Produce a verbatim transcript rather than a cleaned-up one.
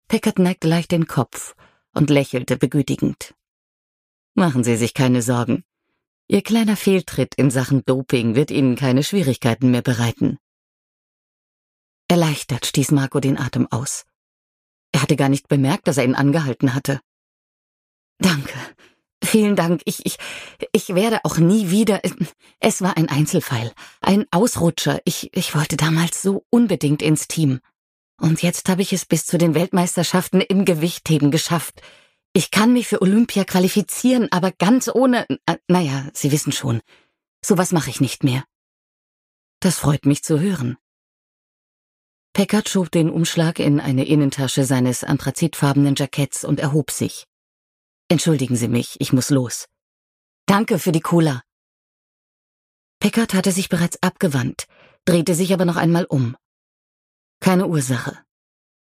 Packard neigte leicht den Kopf und lächelte begütigend. Machen Sie sich keine Sorgen. Ihr kleiner Fehltritt in Sachen Doping wird Ihnen keine Schwierigkeiten mehr bereiten. Erleichtert stieß Marco den Atem aus. Er hatte gar nicht bemerkt, dass er ihn angehalten hatte. Danke. Vielen Dank. Ich, ich, ich werde auch nie wieder... Es war ein Einzelfall. Ein Ausrutscher. Ich, ich wollte damals so unbedingt ins Team. Und jetzt habe ich es bis zu den Weltmeisterschaften im Gewichtheben geschafft. Ich kann mich für Olympia qualifizieren, aber ganz ohne... Naja, Sie wissen schon. Sowas mache ich nicht mehr. Das freut mich zu hören. Packard schob den Umschlag in eine Innentasche seines anthrazitfarbenen Jacketts und erhob sich. Entschuldigen Sie mich, ich muss los. Danke für die Cola. Packard hatte sich bereits abgewandt, drehte sich aber noch einmal um. Keine Ursache.